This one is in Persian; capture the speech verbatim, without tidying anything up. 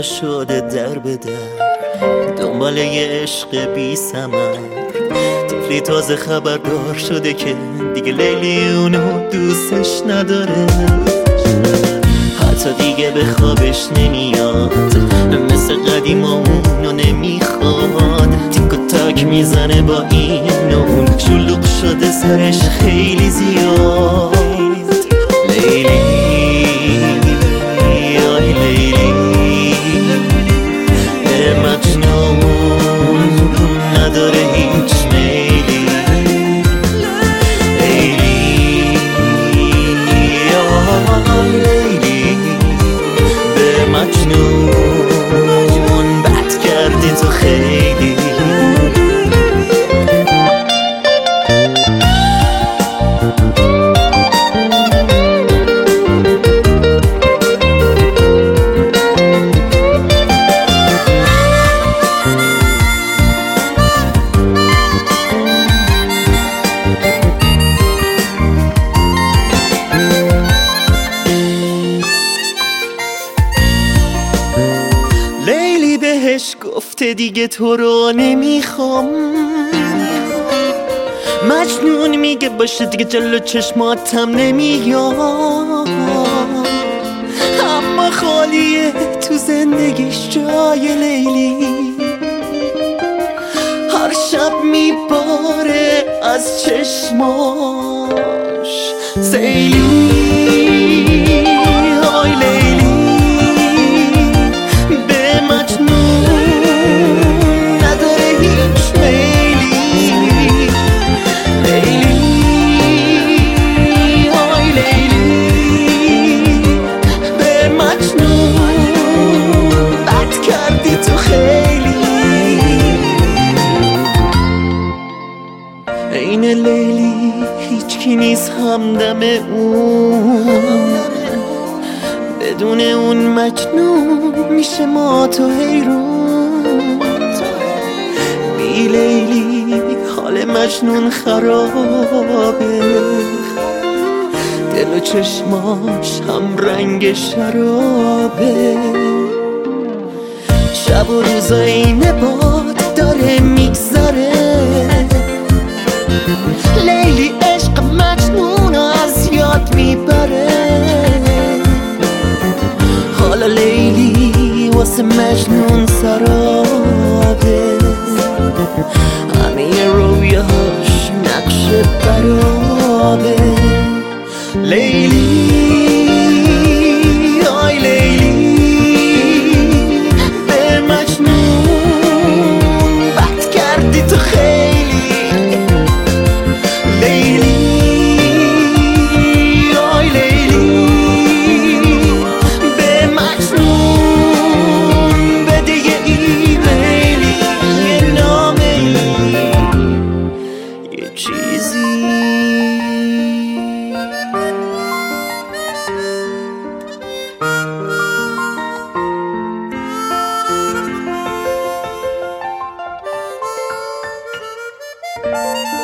شده در به در، دنبال یه عشق بی ثمر. طفلی تازه خبردار شده که دیگه لیلی اونو دوستش نداره، حتی دیگه به خوابش نمیاد، مثل قدیم اونو نمیخواد. تیک و تاک میزنه با این و اون، شلوغ شده سرش خیلی زیاد. لیلی آی لیلی به مجنون نداره هیچ میلی. لیلی آی لیلی به مجنون بد کردی تو خیلی. بهش گفته دیگه تو رو نمیخوام، مجنون میگه باشه دیگه جلو چشماتم نمیام، اما خالیه تو زندگیش جای لیلی. هر شب میباره از چشماش سیلی. آی لیلی این لیلی هیچ کی نیست همدم اون، بدون اون مجنون میشه ما تو حیرون. بی لیلی حال مجنون خرابه، دل و چشماش هم رنگ شرابه. شب و روزا این باد داره میگذره، لیلی عشق مجنون از یاد میبره. حالا لیلی واسه مجنون سرابه، همه رویاش نقش برابه. لیلی آی لیلی به مجنون بد کردی تو خیلی. Bye.